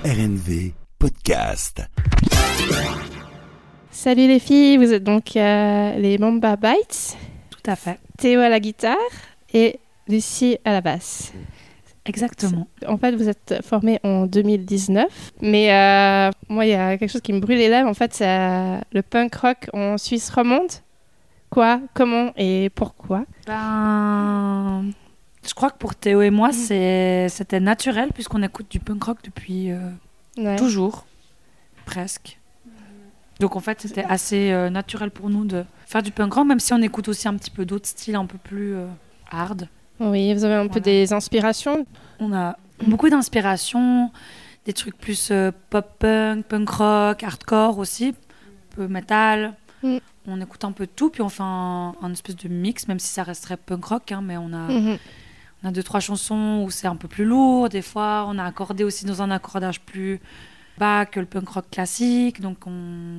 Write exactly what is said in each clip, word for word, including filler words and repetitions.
R N V Podcast. Salut les filles, vous êtes donc euh, les Mamba Bites. Tout à fait. Théo à la guitare et Lucie à la basse. Exactement. En fait, vous êtes formés en deux mille dix-neuf, mais euh, moi, il y a quelque chose qui me brûle les lèvres. En fait, c'est euh, le punk rock en Suisse romande. Quoi, comment et pourquoi? Ben, je crois que pour Théo et moi, mmh. c'est, c'était naturel puisqu'on écoute du punk rock depuis euh, ouais. toujours, presque. Donc en fait, c'était assez euh, naturel pour nous de faire du punk rock, même si on écoute aussi un petit peu d'autres styles un peu plus euh, hard. Oui, vous avez un voilà. peu des inspirations. On a beaucoup d'inspirations, des trucs plus euh, pop-punk, punk rock, hardcore aussi, un peu metal. Mm. On écoute un peu de tout, puis on fait un, un espèce de mix, même si ça resterait punk rock, hein, mais on a, mm-hmm. on a deux, trois chansons où c'est un peu plus lourd. Des fois, on a accordé aussi dans un accordage plus bas que le punk rock classique. Donc, on,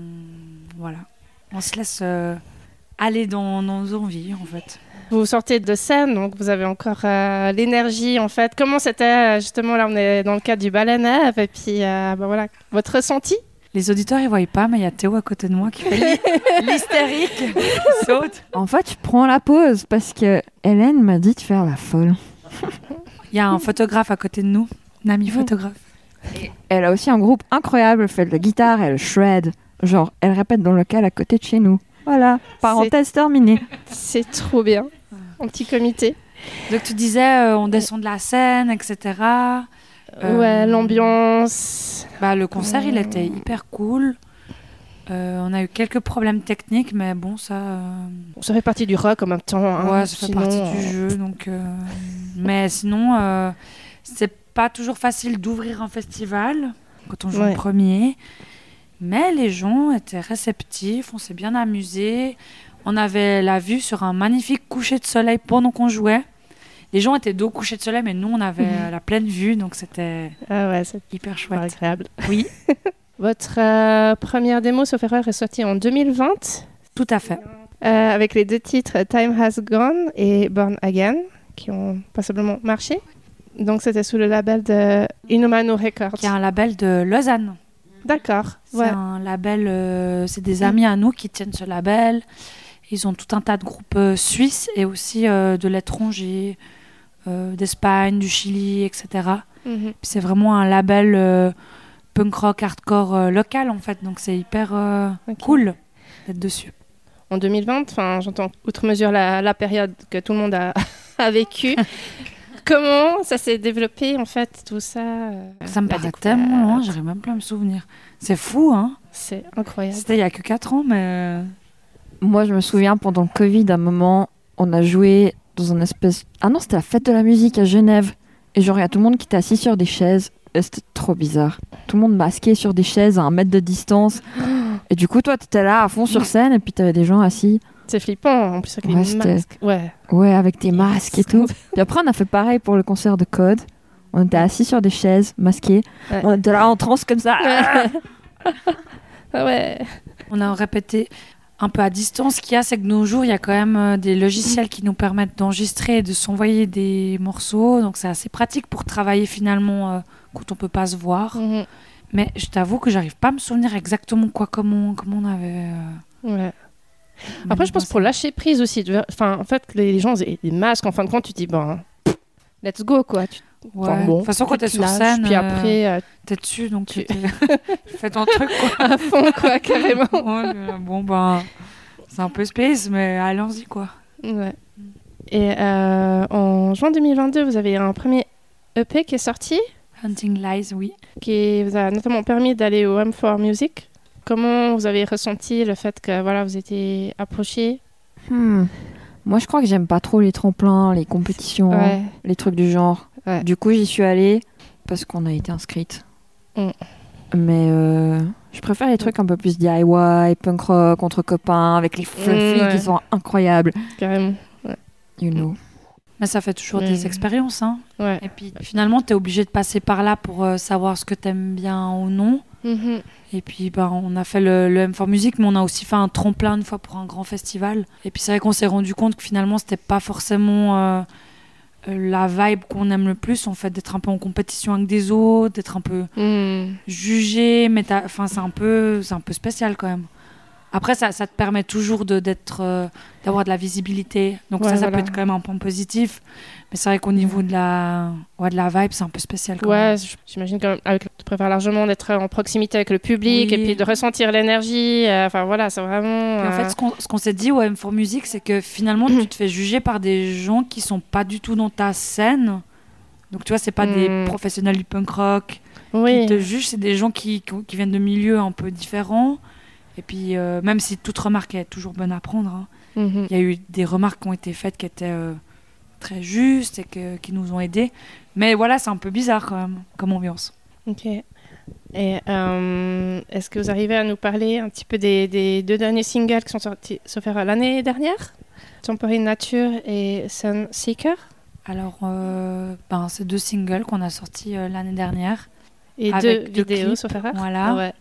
voilà. on se laisse euh, aller dans, dans nos envies, en fait. Vous sortez de scène, donc vous avez encore euh, l'énergie, en fait. Comment c'était, justement, là, on est dans le cadre du Ballet-Neve, et puis, euh, ben voilà, votre ressenti? Les auditeurs, ils ne voient pas, mais il y a Théo à côté de moi qui fait l'hystérique, qui saute. En fait, je prends la pause parce que Hélène m'a dit de faire la folle. Il y a un photographe à côté de nous, un ami photographe. Et elle a aussi un groupe incroyable, elle fait de la guitare, elle shred. Genre, elle répète dans le local à côté de chez nous. Voilà, parenthèse c'est... terminée. C'est trop bien, un petit comité. Donc tu disais, euh, on descend de la scène, et cetera. Euh, ouais, l'ambiance. Bah, le concert, euh... il était hyper cool. Euh, on a eu quelques problèmes techniques, mais bon, ça... Euh... Ça fait partie du rock en même temps. Hein, ouais, ça sinon, fait partie euh... du jeu. Donc, euh... mais sinon, euh, c'est pas toujours facile d'ouvrir un festival quand on joue ouais. en premier. Mais les gens étaient réceptifs, on s'est bien amusés. On avait la vue sur un magnifique coucher de soleil pendant qu'on jouait. Les gens étaient dos au coucher de soleil, mais nous, on avait mmh. la pleine vue, donc c'était ah ouais, c'est hyper chouette. Agréable. Oui. Votre euh, première démo, sauf erreur, est sortie en deux mille vingt. Tout à fait. Euh, avec les deux titres Time Has Gone et Born Again, qui ont passablement marché. Donc, c'était sous le label de Inumano Records. Qui est un label de Lausanne. D'accord. C'est ouais. un label, euh, c'est des amis à nous qui tiennent ce label. Ils ont tout un tas de groupes euh, suisses et aussi euh, de l'étranger, euh, d'Espagne, du Chili, et cetera. Mm-hmm. Puis c'est vraiment un label euh, punk rock hardcore euh, local en fait, donc c'est hyper euh, okay. cool d'être dessus. En deux mille vingt, enfin, j'entends outre mesure la, la période que tout le monde a, a vécue. Comment ça s'est développé, en fait, tout ça euh, Ça me paraît tellement loin, j'arrive même plus à me souvenir. C'est fou, hein? C'est incroyable. C'était il y a que quatre ans, mais... Moi, je me souviens, pendant le Covid, à un moment, on a joué dans une espèce... Ah non, c'était la fête de la musique à Genève. Et genre, il y a tout le monde qui était assis sur des chaises. Et c'était trop bizarre. Tout le monde masqué sur des chaises à un mètre de distance. Et du coup, toi, t'étais là à fond sur scène, et puis t'avais des gens assis... C'est flippant, en plus avec ouais, les masques. Ouais. ouais, avec des masques et tout. Puis après, on a fait pareil pour le concert de Code. On était assis sur des chaises, masqués. Ouais. On était là en transe comme ça. Ouais. ouais. On a répété un peu à distance. Ce qu'il y a, c'est que de nos jours, il y a quand même des logiciels qui nous permettent d'enregistrer et de s'envoyer des morceaux. Donc, c'est assez pratique pour travailler finalement euh, quand on ne peut pas se voir. Mm-hmm. Mais je t'avoue que j'arrive pas à me souvenir exactement quoi, comment, comment on avait... Euh... Ouais. Après, je pense pour lâcher prise aussi. Enfin, en fait, les gens ont des masques. En fin de compte, tu te dis, bon, let's go, quoi. Tu... Ouais. Enfin, bon, de toute façon, quand t'es sur scène, puis après, euh, t'es dessus, donc tu fais ton truc, quoi. À fond, quoi, carrément. Ouais, bon, ben, c'est un peu space, mais allons-y, quoi. Ouais. Et euh, en juin deux mille vingt-deux, vous avez un premier E P qui est sorti. Hunting Lies, oui. Qui vous a notamment permis d'aller au M four Music. Comment vous avez ressenti le fait que voilà, vous étiez approché? hmm. Moi, je crois que j'aime pas trop les tremplins, les compétitions, ouais. les trucs du genre. Ouais. Du coup, j'y suis allée parce qu'on a été inscrites. Mm. Mais euh, je préfère les trucs un peu plus D I Y, punk rock, entre copains, avec les fluffy mm, ouais. qui sont incroyables. Carrément. Ouais. You know. Mais ça fait toujours mmh. des expériences. Hein. Ouais. Et puis finalement, tu es obligé de passer par là pour euh, savoir ce que tu aimes bien ou non. Mmh. Et puis bah, on a fait le, le M four Music, mais on a aussi fait un tremplin une fois pour un grand festival. Et puis c'est vrai qu'on s'est rendu compte que finalement, c'était pas forcément euh, euh, la vibe qu'on aime le plus, en fait, d'être un peu en compétition avec des autres, d'être un peu Mm. jugé, mais t'as- enfin, c'est un peu, c'est un peu spécial quand même. Après, ça, ça te permet toujours de, d'être, euh, d'avoir de la visibilité. Donc Ouais, ça, ça voilà. peut être quand même un point positif. Mais c'est vrai qu'au niveau de la, ouais, de la vibe, c'est un peu spécial quand même. Ouais, j- j'imagine quand même, avec, tu préfères largement d'être en proximité avec le public Oui. et puis de ressentir l'énergie. euh, Enfin voilà, c'est vraiment. Puis en euh, fait, ce qu'on, ce qu'on s'est dit au M quatre Music, c'est que finalement, tu te fais juger par des gens qui sont pas du tout dans ta scène. Donc tu vois, c'est pas des Mm. professionnels du punk rock oui. qui te jugent, c'est des gens qui, qui, qui viennent de milieux un peu différents. Et puis, euh, même si toute remarque est toujours bonne à prendre, hein, Mhm. il y a eu des remarques qui ont été faites qui étaient euh, très justes et que, qui nous ont aidés. Mais voilà, c'est un peu bizarre quand même, comme ambiance. Ok. Et euh, est-ce que vous arrivez à nous parler un petit peu des, des deux derniers singles qui sont sortis, sauf erreur, l'année dernière? Temporary Nature et Sunseeker. Alors, euh, ben, c'est deux singles qu'on a sortis euh, l'année dernière. Et Avec deux deux vidéos, clips, sauf erreur. voilà. Ouais.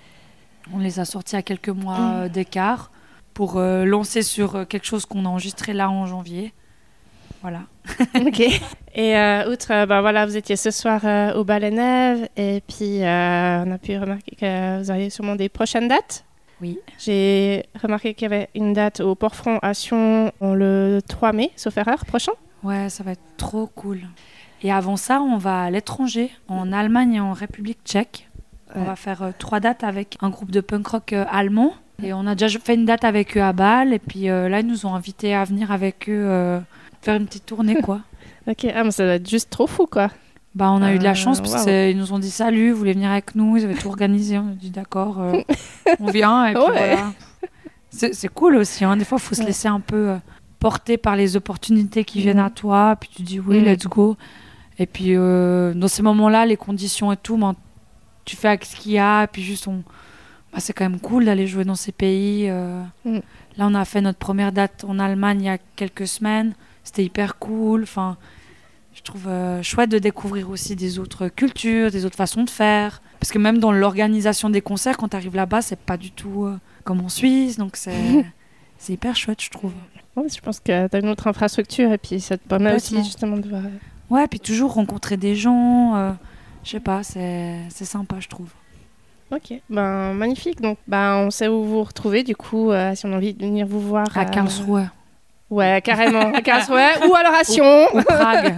On les a sortis à quelques mois Mm. euh, d'écart pour euh, lancer sur euh, quelque chose qu'on a enregistré là en janvier. Voilà. Ok. Et euh, outre, euh, bah, voilà, vous étiez ce soir euh, au Bal et Neve et puis euh, on a pu remarquer que vous auriez sûrement des prochaines dates. Oui. J'ai remarqué qu'il y avait une date au Port-Franc à Sion le trois mai, sauf erreur, prochain. Ouais, ça va être trop cool. Et avant ça, on va à l'étranger, en Allemagne et en République tchèque. On Ouais. va faire euh, trois dates avec un groupe de punk rock euh, allemand. Et on a déjà fait une date avec eux à Bâle. Et puis euh, là, ils nous ont invités à venir avec eux euh, faire une petite tournée, quoi. Ok, ah, mais ça doit être juste trop fou, quoi. Bah, on a eu de la Euh, chance parce waouh. qu'ils nous ont dit salut, vous voulez venir avec nous. Ils avaient tout organisé. On a dit d'accord, euh, on vient. Et puis Ouais. voilà. C'est, c'est cool aussi. Hein. Des fois, il faut se Ouais. laisser un peu euh, porter par les opportunités qui viennent à toi. Puis tu dis oui, Mm. let's go. Et puis euh, dans ces moments-là, les conditions et tout, ben, tu fais avec ce qu'il y a. Et puis juste, on... bah, c'est quand même cool d'aller jouer dans ces pays. euh. Mm. Là, on a fait notre première date en Allemagne il y a quelques semaines. C'était hyper cool. Enfin, je trouve euh, chouette de découvrir aussi des autres cultures, des autres façons de faire. Parce que même dans l'organisation des concerts, quand tu arrives là-bas, c'est pas du tout euh, comme en Suisse. Donc c'est, c'est hyper chouette, je trouve. Ouais, je pense que tu as une autre infrastructure et puis ça te permet aussi Complètement. justement de voir. Ouais, puis toujours rencontrer des gens. euh, je sais pas, c'est, c'est sympa, je trouve. Ok, ben magnifique. Donc, ben, on sait où vous retrouver du coup, euh, si on a envie de venir vous voir. À euh, Karlsruhe. Ouais, carrément. À Karlsruhe ou à l'Oration. Ou Prague.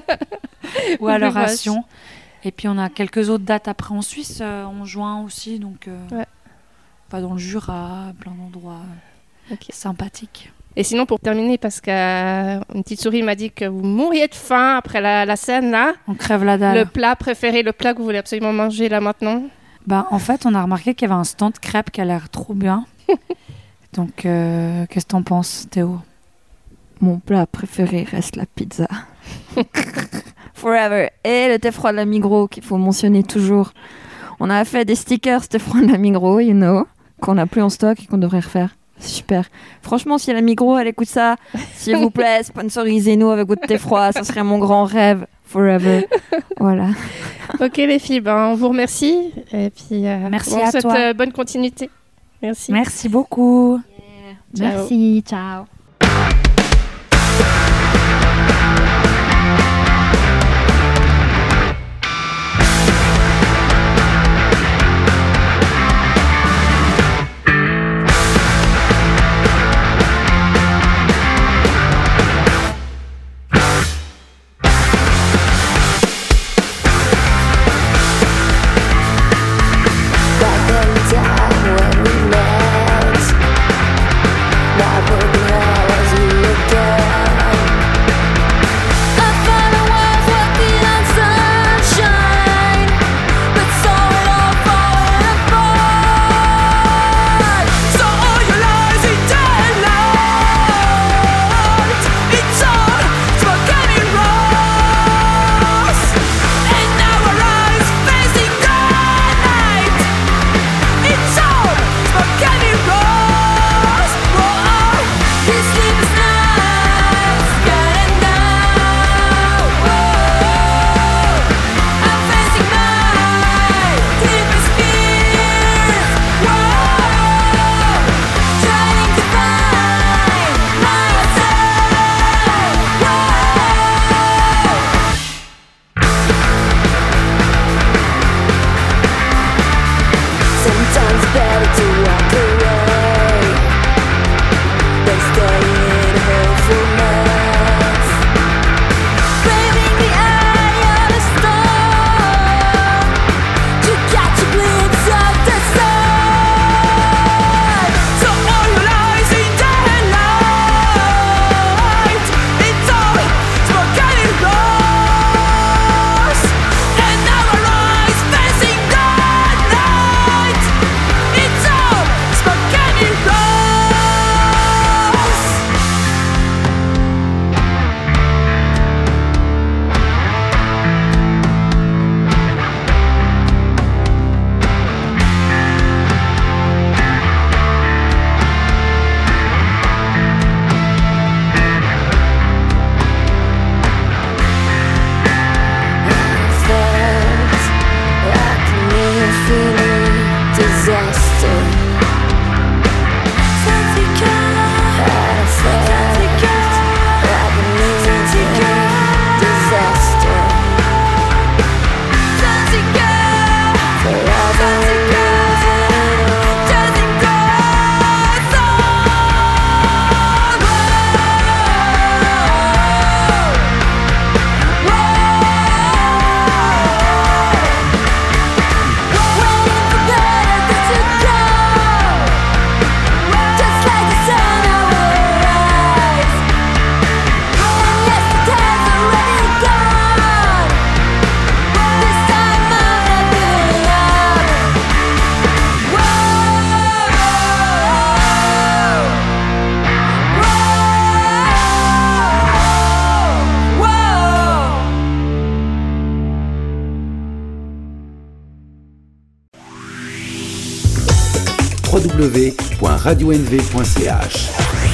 Ou à Plus l'Oration. Et puis on a quelques autres dates après en Suisse, euh, en juin aussi. Donc, euh, Ouais. enfin, dans le Jura, plein d'endroits euh, Ok. sympathiques. Et sinon, pour terminer, parce qu'une petite souris m'a dit que vous mourriez de faim après la, la scène là. On crève la dalle. Le plat préféré, le plat que vous voulez absolument manger là maintenant. Bah, en fait, on a remarqué qu'il y avait un stand crêpes qui a l'air trop bien. Donc, euh, qu'est-ce que t'en penses, Théo? Mon plat préféré reste la pizza. Forever. Et le thé froid de la Migros qu'il faut mentionner toujours. On a fait des stickers thé froid de la Migros, you know, qu'on n'a plus en stock et qu'on devrait refaire. Super. Franchement, si la Migros, elle écoute ça, s'il vous plaît, sponsorisez-nous avec votre thé froid. Ça serait mon grand rêve. Forever. Voilà. Ok les filles, ben, on vous remercie. Et puis, euh, Merci on à souhaite toi. euh, bonne continuité. Merci. Merci beaucoup. Ciao. Merci. Ciao. Back in time when we met, never met. w w w point radio n v point c h.